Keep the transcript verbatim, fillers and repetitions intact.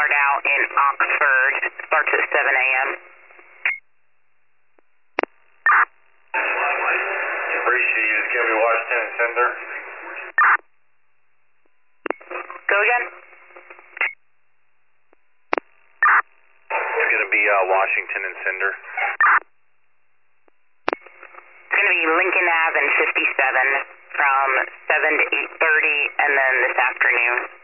start out in Oxford. Starts at seven a m Appreciate you. It's going to be Washington and Cinder. Go again? It's going to be uh, Washington and Cinder. It's going to be Lincoln Ave and fifty-seven from seven to eight thirty, and then this afternoon.